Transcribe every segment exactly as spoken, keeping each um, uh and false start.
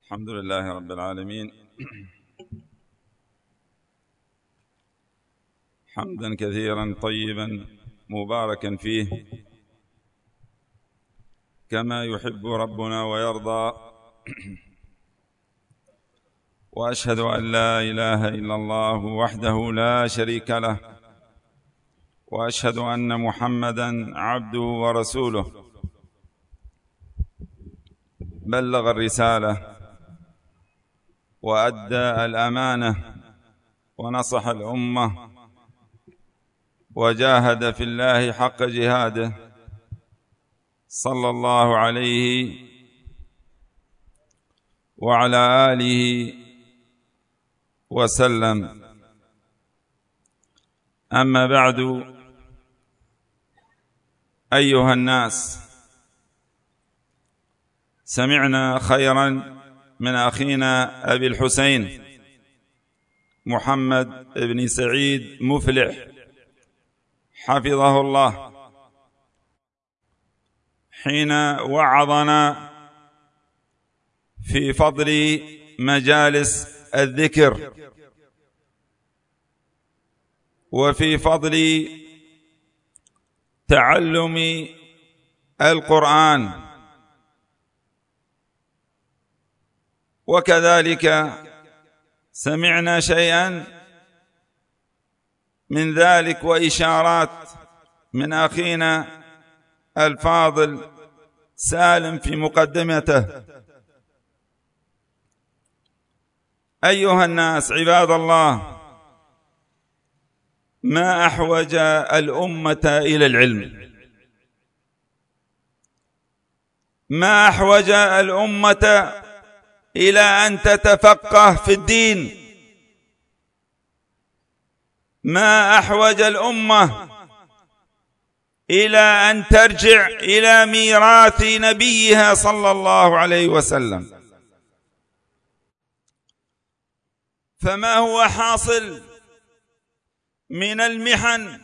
الحمد لله رب العالمين، حمدا كثيرا طيبا مباركا فيه كما يحب ربنا ويرضى. وأشهد أن لا إله إلا الله وحده لا شريك له، وأشهد أن محمدا عبده ورسوله، بلغ الرسالة وأدى الأمانة ونصح الأمة وجاهد في الله حق جهاده، صلى الله عليه وعلى آله وسلم. أما بعد، أيها الناس، سمعنا خيرا من أخينا أبي الحسين محمد بن سعيد مفلح حفظه الله حين وعظنا في فضل مجالس الذكر وفي فضل تعلم القرآن، وكذلك سمعنا شيئا من ذلك وإشارات من أخينا الفاضل سالم في مقدمته. أيها الناس عباد الله، ما أحوج الأمة إلى العلم، ما أحوج الأمة إلى أن تتفقه في الدين، ما أحوج الأمة إلى أن ترجع إلى ميراث نبيها صلى الله عليه وسلم. فما هو حاصل من المحن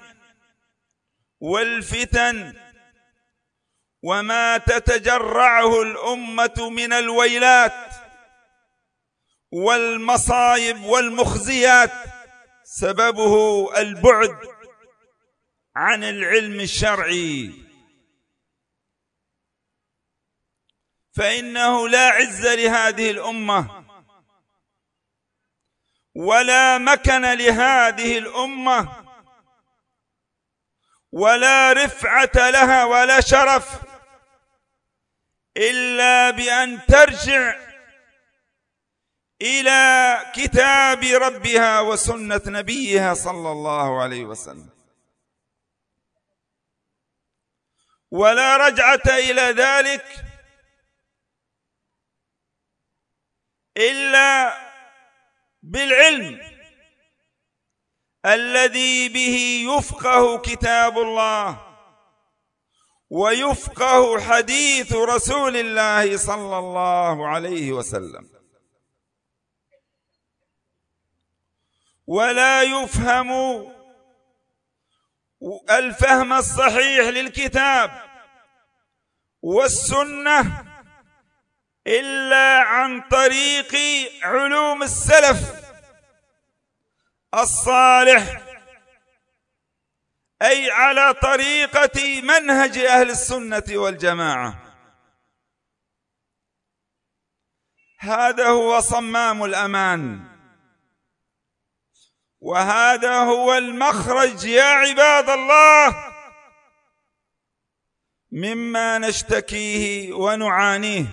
والفتن وما تتجرعه الأمة من الويلات والمصائب والمخزيات، سببه البعد عن العلم الشرعي، فإنه لا عز لهذه الأمة ولا مكن لهذه الأمة ولا رفعة لها ولا شرف إلا بأن ترجع إلى كتاب ربها وسنة نبيها صلى الله عليه وسلم. ولا رجعة إلى ذلك إلا بالعلم الذي به يفقه كتاب الله ويفقه حديث رسول الله صلى الله عليه وسلم، ولا يفهم الفهم الصحيح للكتاب والسنة إلا عن طريق علوم السلف الصالح، أي على طريقة منهج أهل السنة والجماعة. هذا هو صمام الأمان، وهذا هو المخرج يا عباد الله مما نشتكيه ونعانيه.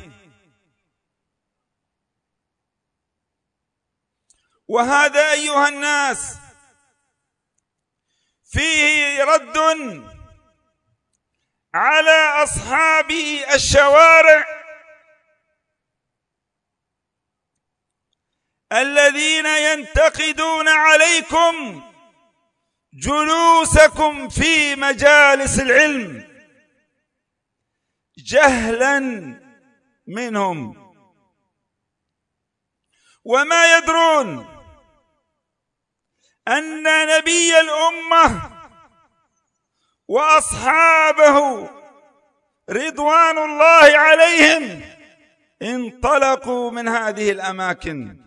وهذا أيها الناس فيه رد على أصحاب الشوارع الذين ينتقدون عليكم جلوسكم في مجالس العلم جهلا منهم، وما يدرون أن نبي الأمة وأصحابه رضوان الله عليهم انطلقوا من هذه الأماكن،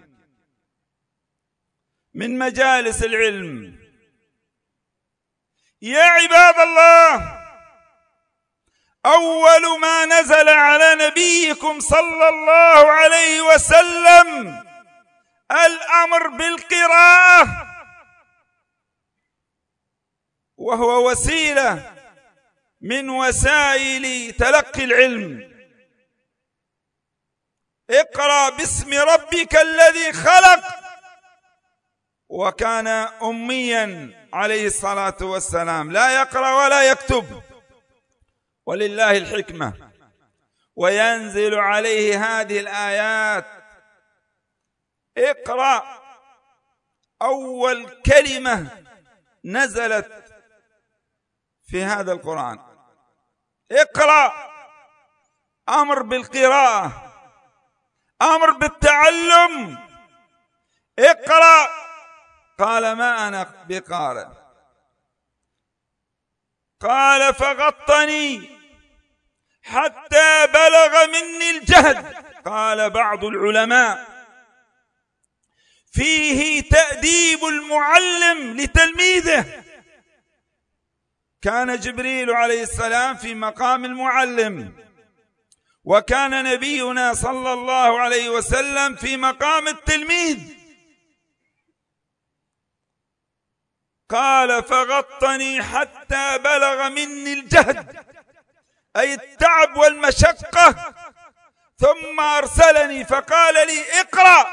من مجالس العلم. يا عباد الله، أول ما نزل على نبيكم صلى الله عليه وسلم الأمر بالقراءة، وهو وسيلة من وسائل تلقي العلم. اقرأ باسم ربك الذي خلق، وكان أميا عليه الصلاة والسلام، لا يقرأ ولا يكتب، ولله الحكمة، وينزل عليه هذه الآيات. اقرأ، أول كلمة نزلت في هذا القرآن اقرأ، أمر بالقراءة، أمر بالتعلم. اقرأ، قال ما أنا بقارئ، قال فغطني حتى بلغ مني الجهد. قال بعض العلماء فيه تأديب المعلم لتلميذه. كان جبريل عليه السلام في مقام المعلم، وكان نبينا صلى الله عليه وسلم في مقام التلميذ. قال فغطني حتى بلغ مني الجهد، أي التعب والمشقة، ثم أرسلني فقال لي اقرأ.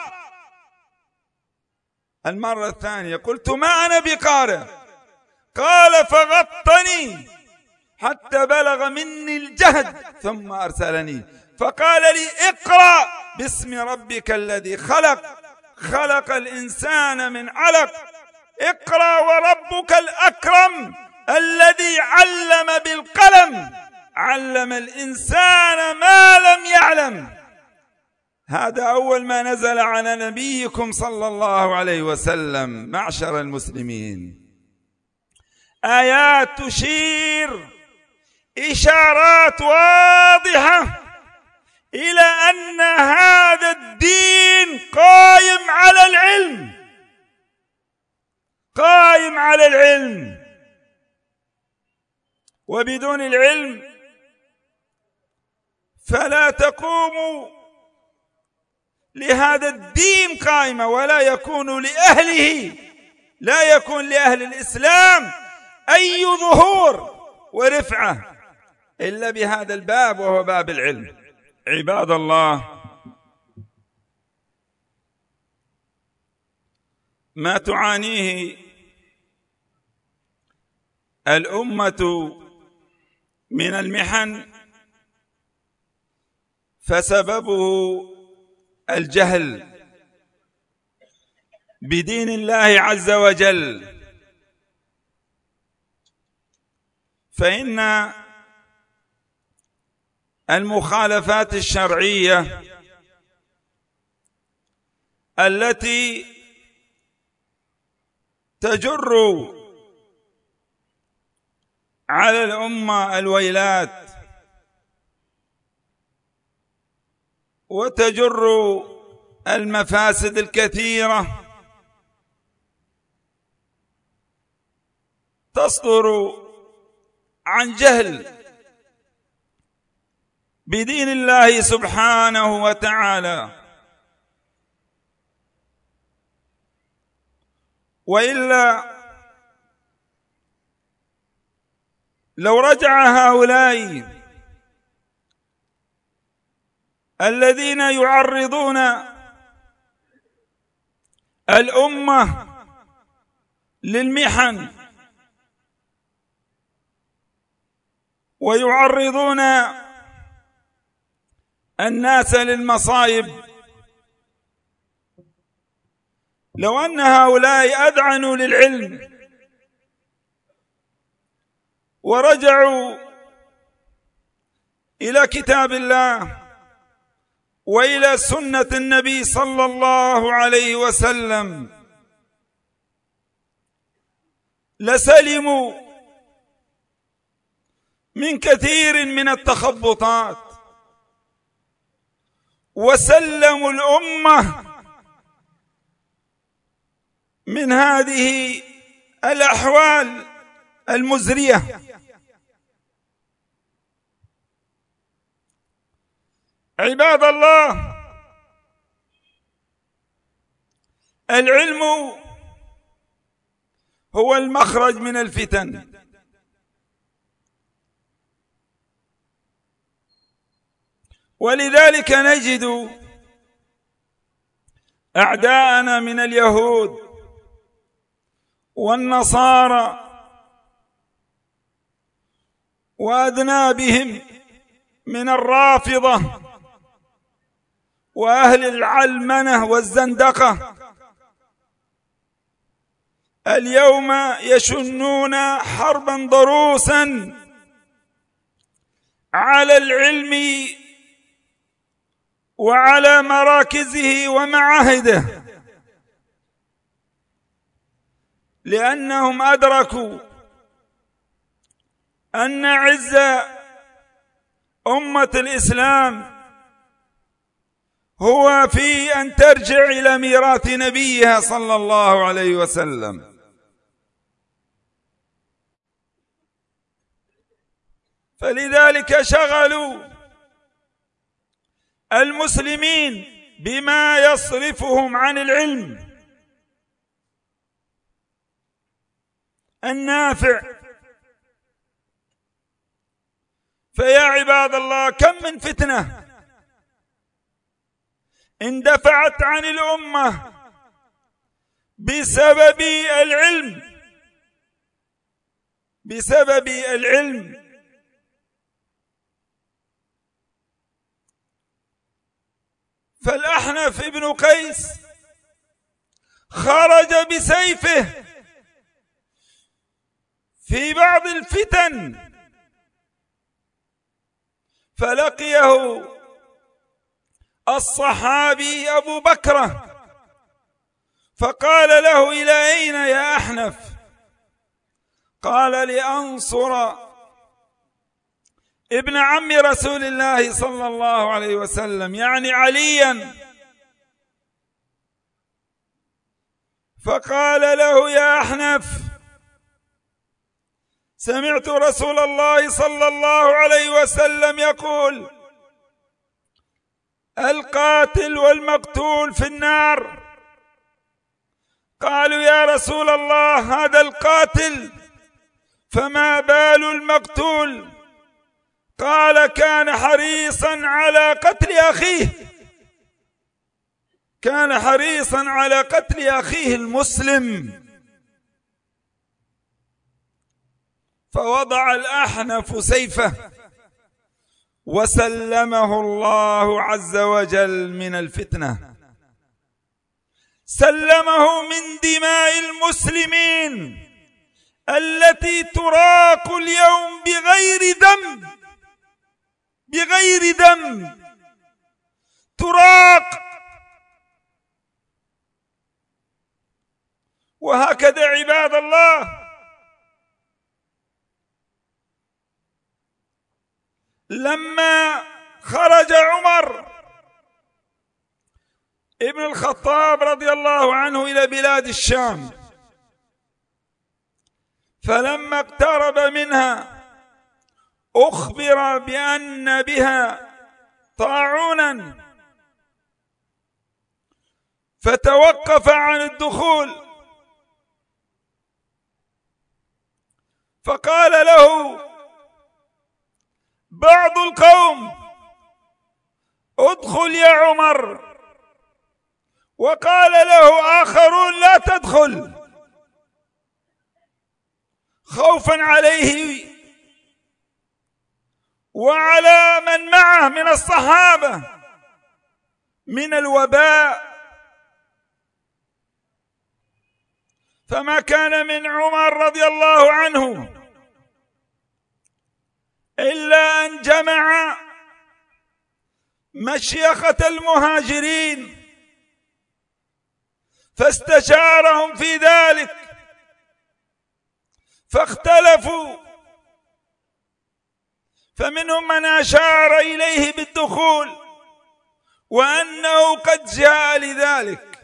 المرة الثانية قلت ما أنا بقارئ، قال فغطني حتى بلغ مني الجهد ثم أرسلني فقال لي اقرأ باسم ربك الذي خلق، خلق الإنسان من علق، اقرأ وربك الأكرم الذي علم بالقلم، علم الإنسان ما لم يعلم. هذا أول ما نزل على نبيكم صلى الله عليه وسلم. معشر المسلمين، آيات تشير إشارات واضحة إلى أن هذا الدين قائم على العلم، قائم على العلم، وبدون العلم فلا تقوم لهذا الدين قائمة، ولا يكون لأهله، لا يكون لأهل الإسلام أي ظهور ورفعة إلا بهذا الباب، وهو باب العلم. عباد الله، ما تعانيه الأمة من المحن فسببه الجهل بدين الله عز وجل. فإن المخالفات الشرعية التي تجر على الأمة الويلات وتجر المفاسد الكثيرة تصدر عن جهل بدين الله سبحانه وتعالى. وإلا لو رجع هؤلاء الذين يعرضون الأمة للمحن ويعرضون الناس للمصائب، لو أن هؤلاء أذعنوا للعلم ورجعوا إلى كتاب الله وإلى سنة النبي صلى الله عليه وسلم لسلموا من كثير من التخبطات وسلموا الأمة من هذه الأحوال المزرية. عباد الله، العلم هو المخرج من الفتن، ولذلك نجد أعداءنا من اليهود والنصارى وأذنابهم من الرافضة وأهل العلمنة والزندقة اليوم يشنون حربا ضروسا على العلم وعلى مراكزه ومعاهده، لأنهم أدركوا أن عز أمة الإسلام هو في أن ترجع إلى ميراث نبيها صلى الله عليه وسلم. فلذلك شغلوا المسلمين بما يصرفهم عن العلم النافع. فيا عباد الله، كم من فتنة اندفعت عن الأمة بسبب العلم بسبب العلم فالأحنف ابن قيس خرج بسيفه في بعض الفتن، فلقيه الصحابي أبو بكر فقال له: إلى أين يا أحنف؟ قال: لأنصر ابن عم رسول الله صلى الله عليه وسلم، يعني عليا. فقال له: يا أحنف، سمعت رسول الله صلى الله عليه وسلم يقول: القاتل والمقتول في النار. قالوا: يا رسول الله، هذا القاتل، فما بال المقتول؟ قال: كان حريصا على قتل أخيه كان حريصا على قتل أخيه المسلم. فوضع الأحنف سيفه وسلمه الله عز وجل من الفتنة، سلمه من دماء المسلمين التي تراق اليوم بغير ذنب بغير ذنب تراق. وهكذا عباد الله، لما خرج عمر ابن الخطاب رضي الله عنه إلى بلاد الشام، فلما اقترب منها أخبر بأن بها طاعونا، فتوقف عن الدخول، فقال له بعض القوم: ادخل يا عمر، وقال له آخرون: لا تدخل، خوفا عليه وعلى من معه من الصحابة من الوباء. فما كان من عمر رضي الله عنه إلا أن جمع مشيخة المهاجرين فاستشارهم في ذلك، فاختلفوا، فمنهم من أشار إليه بالدخول، وأنه قد جاء لذلك.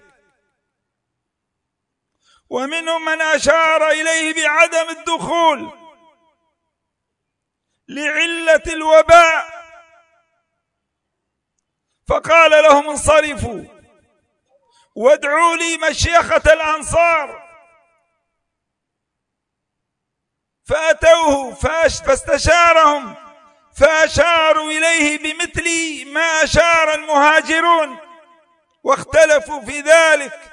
ومنهم من أشار إليه بعدم الدخول لعلة الوباء، فقال لهم انصرفوا وادعوا لي مشيخة الأنصار، فأتوه فاستشارهم فأشاروا إليه بمثل ما أشار المهاجرون، واختلفوا في ذلك.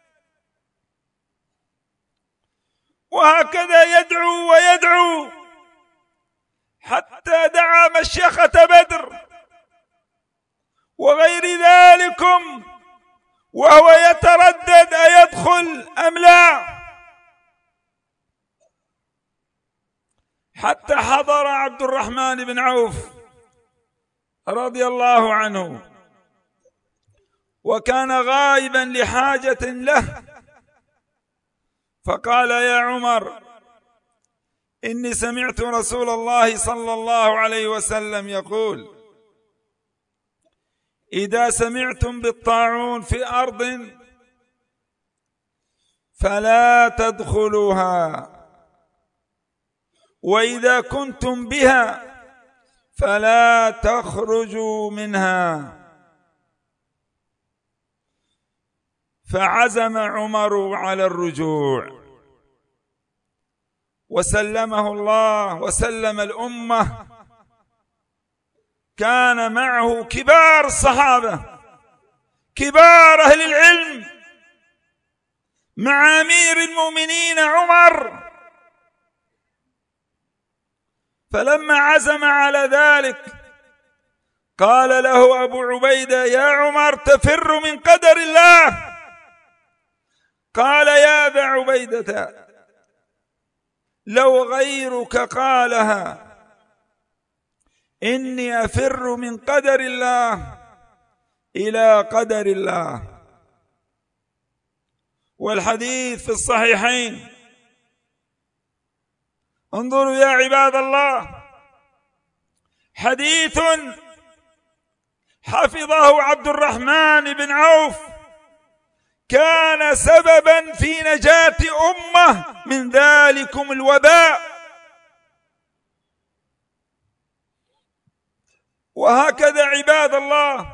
وهكذا يدعو ويدعو حتى دعا مشيخة بدر وغير ذلكم، وهو يتردد أيدخل أم لا، حتى حضر عبد الرحمن بن عوف رضي الله عنه وكان غائبا لحاجة له، فقال: يا عمر، إني سمعت رسول الله صلى الله عليه وسلم يقول: إذا سمعتم بالطاعون في أرض فلا تدخلوها، وإذا كنتم بها فلا تخرجوا منها. فعزم عمر على الرجوع، وسلمه الله وسلم الأمة. كان معه كبار الصحابة، كبار أهل العلم، مع أمير المؤمنين عمر. فلما عزم على ذلك قال له أبو عبيدة: يا عمر، تفر من قدر الله. قال: يا أبا عبيدة، لو غيرك قالها، إني أفر من قدر الله إلى قدر الله. والحديث في الصحيحين. انظروا يا عباد الله، حديث حفظه عبد الرحمن بن عوف كان سببا في نجاة أمة من ذلكم الوباء. وهكذا عباد الله،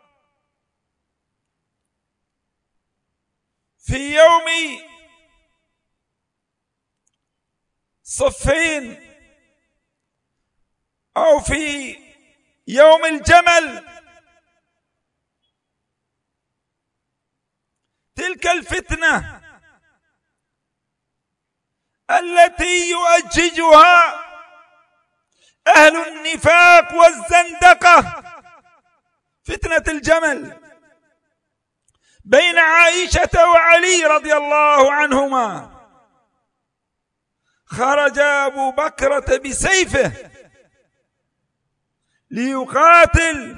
في يوم صفين أو في يوم الجمل، تلك الفتنة التي يؤججها أهل النفاق والزندقة، فتنة الجمل بين عائشة وعلي رضي الله عنهما. خرج أبو بكرة بسيفه ليقاتل،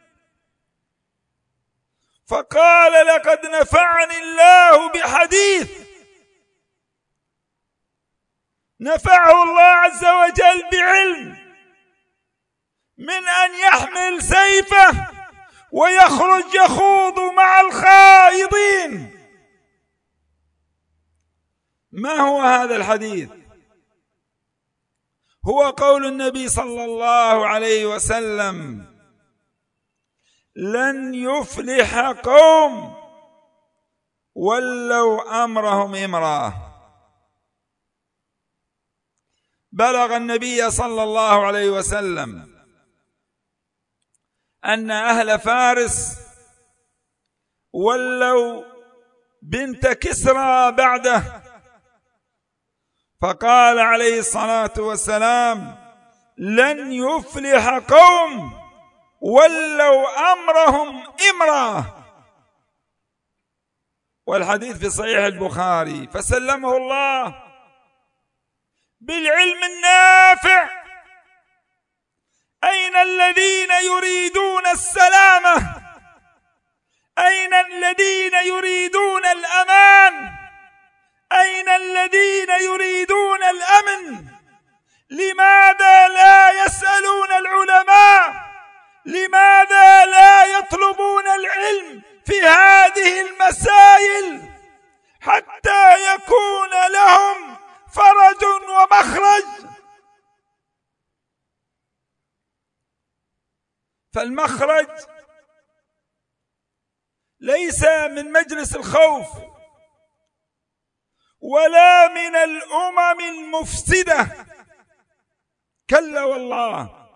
فقال: لقد نفعني الله بحديث، نفعه الله عز وجل بعلم، من أن يحمل سيفه ويخرج يخوض مع الخائضين. ما هو هذا الحديث؟ هو قول النبي صلى الله عليه وسلم: لن يفلح قوم ولوا أمرهم امرأة. بلغ النبي صلى الله عليه وسلم أن أهل فارس ولوا بنت كسرى بعده، فقال عليه الصلاة والسلام: لن يفلح قوم ولوا أمرهم امرأة. والحديث في صحيح البخاري. فسلمه الله بالعلم النافع. أين الذين يريدون السلامة؟ أين الذين يريدون الأمان؟ أين الذين يريدون الأمن؟ لماذا لا يسألون العلماء لماذا لا يطلبون العلم في هذه المسائل حتى يكون لهم فرج ومخرج؟ فالمخرج ليس من مجلس الخوف ولا من الأمم المفسدة، كلا والله،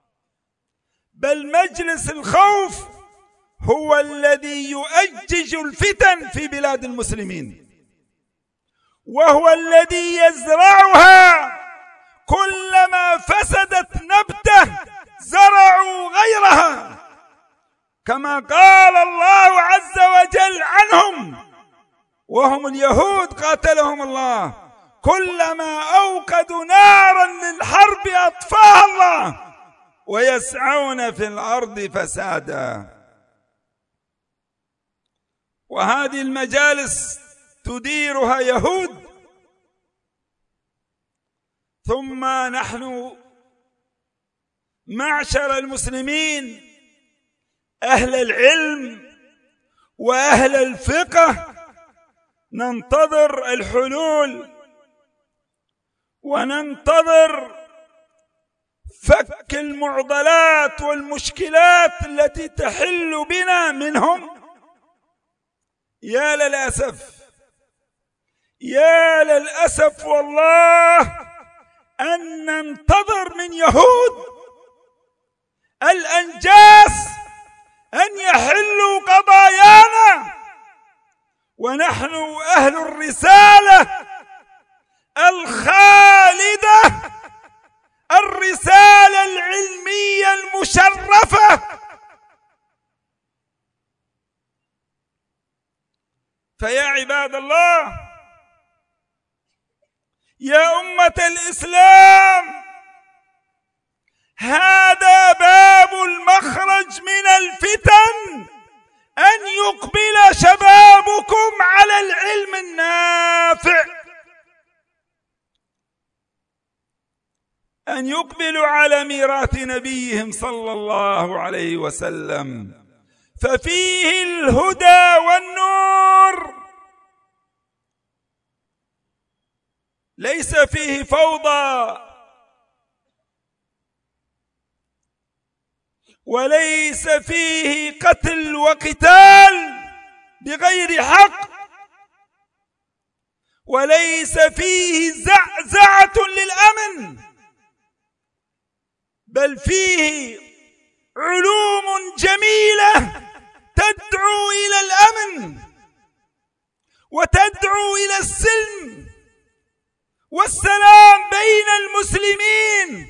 بل مجلس الخوف هو الذي يؤجج الفتن في بلاد المسلمين، وهو الذي يزرعها. كلما فسدت نبته زرعوا غيرها، كما قال الله عز وجل عنهم وهم اليهود قاتلهم الله: كلما أوقدوا نارا للحرب أطفاها الله ويسعون في الأرض فسادا. وهذه المجالس تديرها يهود. ثم نحن معشر المسلمين أهل العلم وأهل الفقه ننتظر الحلول وننتظر فك المعضلات والمشكلات التي تحل بنا منهم. يا للأسف يا للأسف والله أن ننتظر من يهود الأنجاس أن يحلوا قضايانا، ونحن أهل الرسالة الخالدة، الرسالة العلمية المشرفة. فيا عباد الله، يا أمة الإسلام، هذا باب المخرج من الفتن، أن يقبل شبابكم على العلم النافع، أن يقبلوا على ميراث نبيهم صلى الله عليه وسلم، ففيه الهدى والنور، ليس فيه فوضى وليس فيه قتل وقتال بغير حق، وليس فيه زعزعة للأمن، بل فيه علوم جميلة تدعو إلى الأمن وتدعو إلى السلم والسلام بين المسلمين،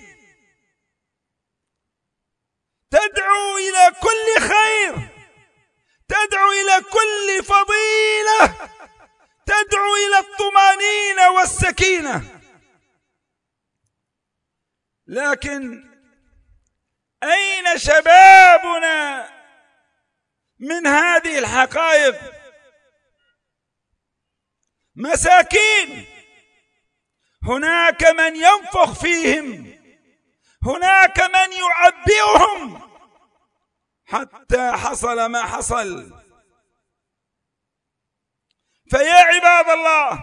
تدعو إلى كل خير، تدعو إلى كل فضيلة، تدعو إلى الطمأنينة والسكينة. لكن أين شبابنا من هذه الحقائق؟ مساكين، هناك من ينفخ فيهم، هناك من يعبئهم حتى حصل ما حصل. فيا عباد الله،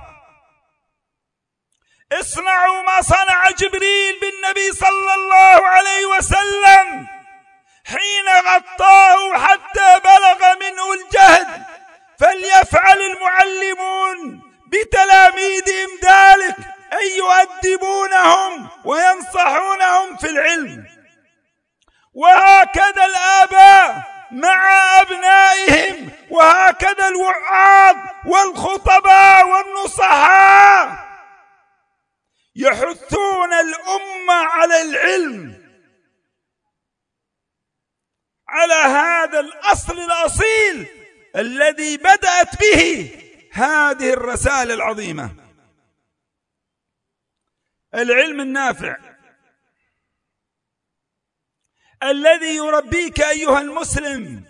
اصنعوا ما صنع جبريل بالنبي صلى الله عليه وسلم حين غطاه حتى بلغ منه الجهد، فليفعل المعلمون بتلاميذهم ذلك، أن يؤدبونهم وينصحونهم في العلم، وهكذا الآباء مع أبنائهم، وهكذا الوعاظ والخطباء والنصحاء يحثون الأمة على العلم، على هذا الأصل الأصيل الذي بدأت به هذه الرسالة العظيمة، العلم النافع الذي يربيك أيها المسلم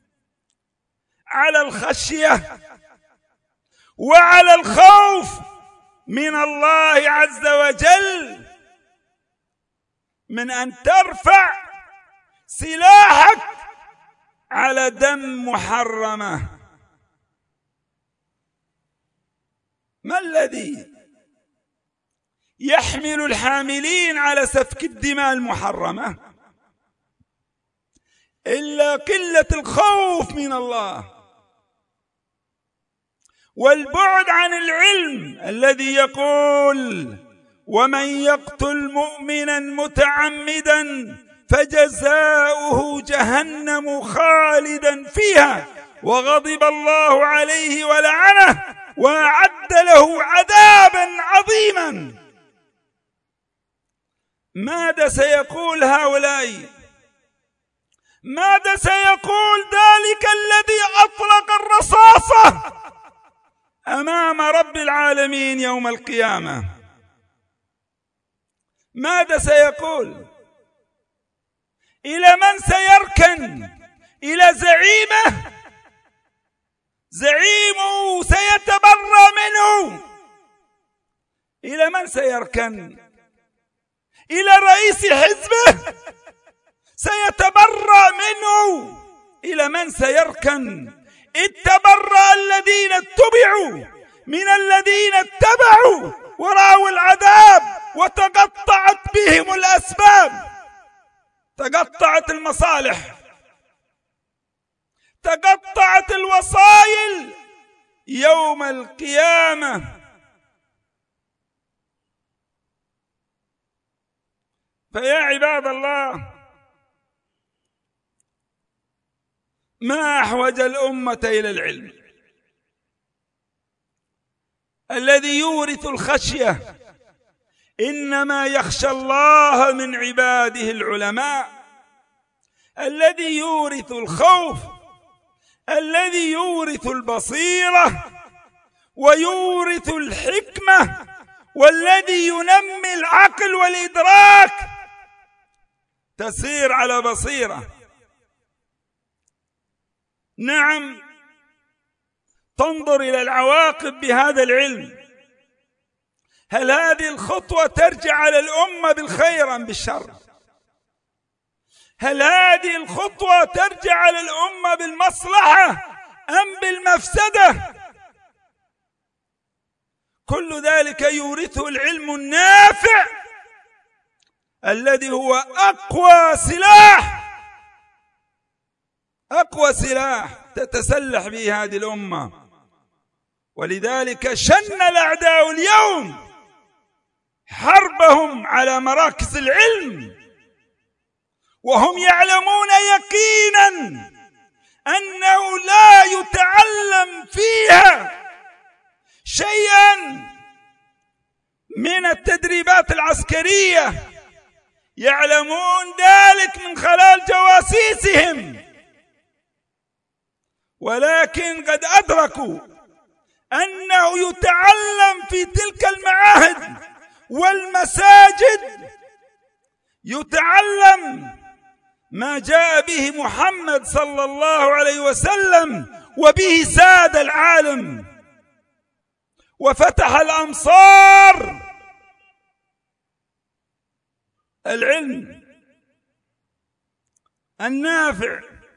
على الخشية وعلى الخوف من الله عز وجل، من أن ترفع سلاحك على دم محرمة. ما الذي يحمل الحاملين على سفك الدماء المحرمة إلا قلة الخوف من الله والبعد عن العلم الذي يقول: ومن يقتل مؤمنا متعمدا فجزاؤه جهنم خالدا فيها وغضب الله عليه ولعنه وأعد له عذابا عظيما. ماذا سيقول هؤلاء؟ ماذا سيقول ذلك الذي أطلق الرصاصة أمام رب العالمين يوم القيامة؟ ماذا سيقول؟ إلى من سيركن؟ إلى زعيمه؟ زعيمه سيتبرأ منه. إلى من سيركن؟ إلى رئيس حزبه سيتبرأ منه. إلى من سيركن؟ اتبرأ الذين اتبعوا من الذين اتبعوا ورأوا العذاب وتقطعت بهم الأسباب، تقطعت المصالح، تقطعت الوسائل يوم القيامة. فيا عباد الله، ما أحوج الأمة إلى العلم الذي يورث الخشية. إنما يخشى الله من عباده العلماء. الذي يورث الخوف، الذي يورث البصيرة ويورث الحكمة، والذي ينمي العقل والإدراك، تسير على بصيرة. نعم، تنظر إلى العواقب بهذا العلم. هل هذه الخطوة ترجع على الأمة بالخير أم بالشر؟ هل هذه الخطوة ترجع على الأمة بالمصلحة أم بالمفسدة؟ كل ذلك يورثه العلم النافع الذي هو أقوى سلاح، أقوى سلاح تتسلح به هذه الأمة. ولذلك شن الأعداء اليوم حربهم على مراكز العلم، وهم يعلمون يقينا أنه لا يتعلم فيها شيئا من التدريبات العسكرية، يعلمون ذلك من خلال جواسيسهم، ولكن قد أدركوا أنه يتعلم في تلك المعاهد والمساجد، يتعلم ما جاء به محمد صلى الله عليه وسلم وبه ساد العالم وفتح الأمصار. العلم النافع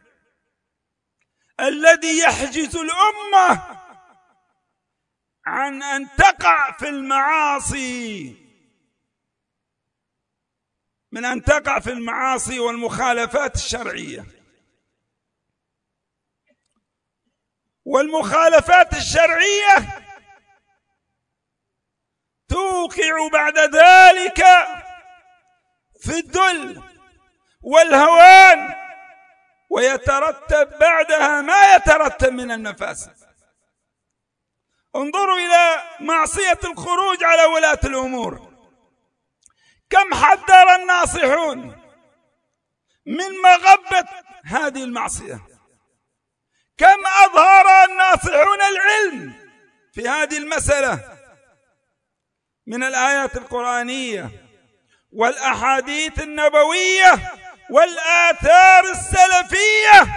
الذي يحجز الأمة عن أن تقع في المعاصي، من أن تقع في المعاصي والمخالفات الشرعية. والمخالفات الشرعية توقع بعد ذلك في الذل والهوان، ويترتب بعدها ما يترتب من المفاسد. انظروا إلى معصية الخروج على ولاة الأمور. كم حذر الناصحون من مغبة هذه المعصية، كم أظهر الناصحون العلم في هذه المسألة من الآيات القرآنية والأحاديث النبوية والآثار السلفية.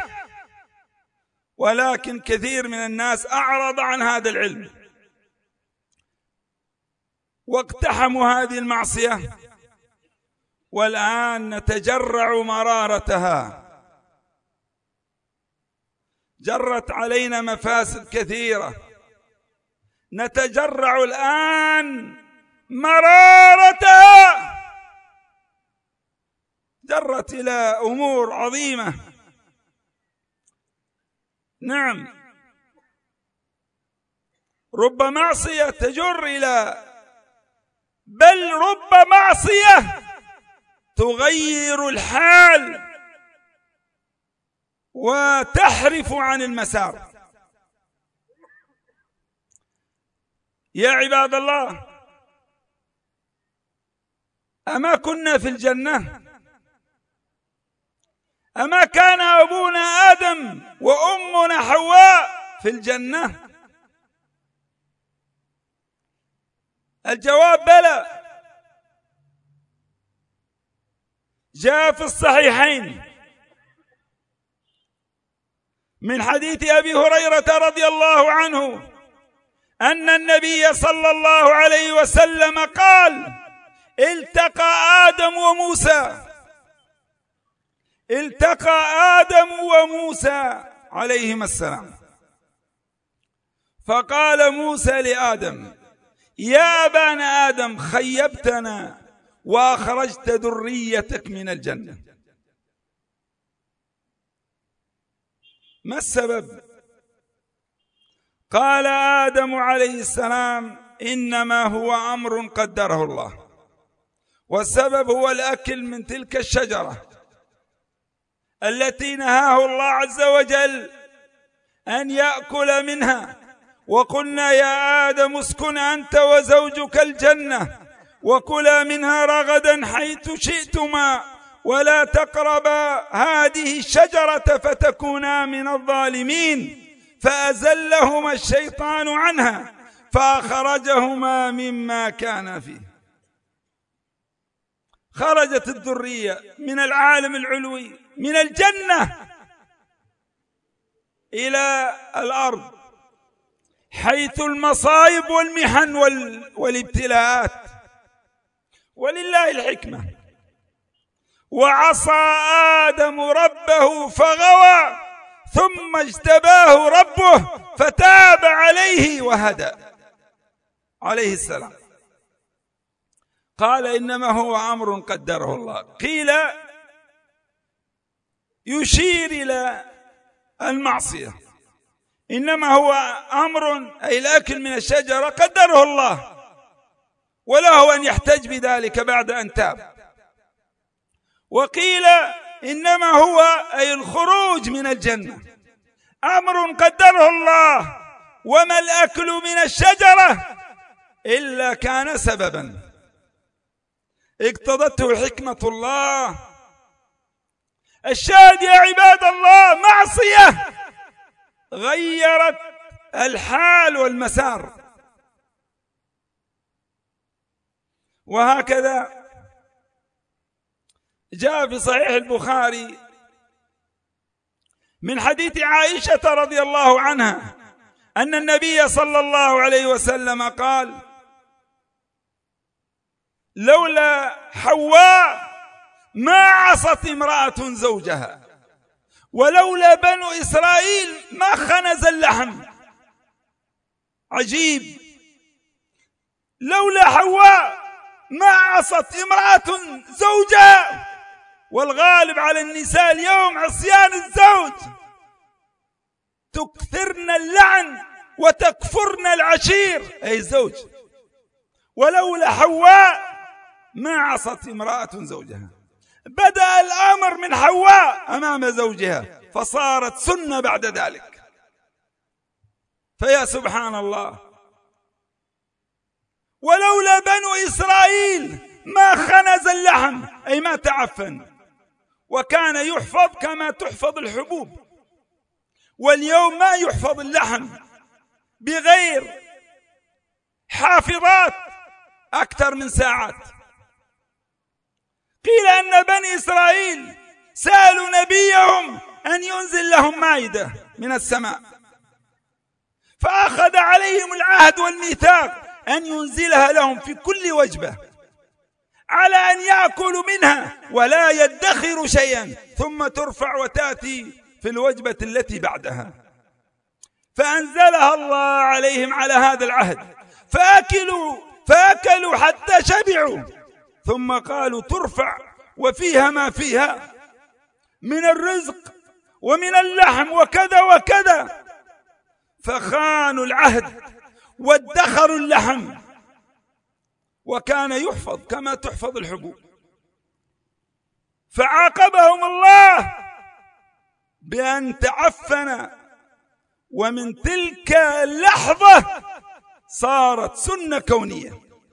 ولكن كثير من الناس أعرض عن هذا العلم واقتحموا هذه المعصية والآن نتجرع مرارتها. جرت علينا مفاسد كثيرة، نتجرع الآن مرارتها، جرت إلى أمور عظيمة. نعم، رب معصية تجر إلى، بل رب معصية تغير الحال وتحرف عن المسار. يا عباد الله، أما كنا في الجنة؟ أما كان أبونا آدم وأمنا حواء في الجنة؟ الجواب بلى. جاء في الصحيحين من حديث أبي هريرة رضي الله عنه أن النبي صلى الله عليه وسلم قال: التقى آدم وموسى التقى آدم وموسى عليهما السلام، فقال موسى لآدم: يا أبانا آدم، خيبتنا وأخرجت ذريتك من الجنة. ما السبب؟ قال آدم عليه السلام: إنما هو أمر قدره الله، والسبب هو الأكل من تلك الشجرة التي نهاه الله عز وجل أن يأكل منها. وقلنا: يا آدم اسكن أنت وزوجك الجنة وكلا منها رغدا حيث شئتما ولا تقربا هذه الشجرة فتكونا من الظالمين. فأزلهما الشيطان عنها فأخرجهما مما كان فيه. خرجت الذرية من العالم العلوي من الجنة إلى الأرض حيث المصائب والمحن والابتلاءات. ولله الحكمة. وعصى آدم ربه فغوى ثم اجتباه ربه فتاب عليه وهدى عليه السلام. قال: إنما هو أمر قدره الله. قيل يشير إلى المعصية. إنما هو أمر، أي الأكل من الشجرة، قدره الله وله أن يحتج بذلك بعد أن تاب. وقيل إنما هو أي الخروج من الجنة أمر قدره الله، وما الأكل من الشجرة إلا كان سببا اقتضته حكمة الله. الشاهد يا عباد الله، معصية غيرت الحال والمسار. وهكذا جاء في صحيح البخاري من حديث عائشة رضي الله عنها أن النبي صلى الله عليه وسلم قال: لولا حواء ما عصت امرأة زوجها، ولولا بنو إسرائيل ما خنز اللحم. عجيب، لولا حواء ما عصت امرأة زوجها. والغالب على النساء اليوم عصيان الزوج، تكثرن اللعن وتكفرن العشير أي الزوج. ولولا حواء ما عصت امرأة زوجها. بدأ الأمر من حواء أمام زوجها فصارت سنة بعد ذلك. فيا سبحان الله، ولولا بنو إسرائيل ما خنز اللحم أي ما تعفن، وكان يحفظ كما تحفظ الحبوب. واليوم ما يحفظ اللحم بغير حافظات أكثر من ساعات. قيل أن بني إسرائيل سألوا نبيهم أن ينزل لهم مائدة من السماء، فأخذ عليهم العهد والميثاق أن ينزلها لهم في كل وجبة على أن يأكلوا منها ولا يدخروا شيئا، ثم ترفع وتأتي في الوجبة التي بعدها. فأنزلها الله عليهم على هذا العهد، فأكلوا فأكلوا حتى شبعوا، ثم قالوا ترفع وفيها ما فيها من الرزق ومن اللحم وكذا وكذا، فخانوا العهد وادخروا اللحم، وكان يحفظ كما تحفظ الحبوب. فعاقبهم الله بأن تعفن، ومن تلك اللحظة صارت سنة كونية،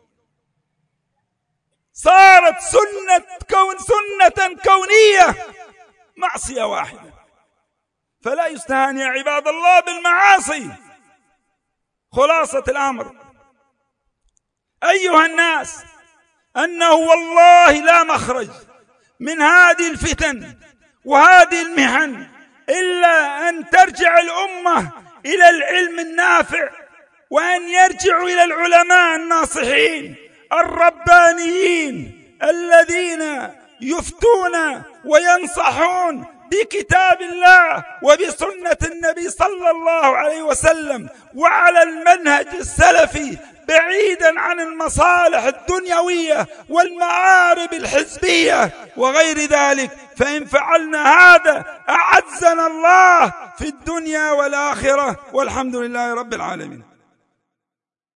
صارت سنة كون سنة كونية، معصية واحدة. فلا يستهان يا عباد الله بالمعاصي. خلاصة الأمر أيها الناس أنه والله لا مخرج من هذه الفتن وهذه المحن إلا أن ترجع الأمة إلى العلم النافع، وأن يرجعوا إلى العلماء الناصحين الربانيين الذين يفتون وينصحون بكتاب الله وبسنة النبي صلى الله عليه وسلم وعلى المنهج السلفي، بعيدا عن المصالح الدنيوية والمعارب الحزبية وغير ذلك. فإن فعلنا هذا أعزنا الله في الدنيا والآخرة، والحمد لله رب العالمين.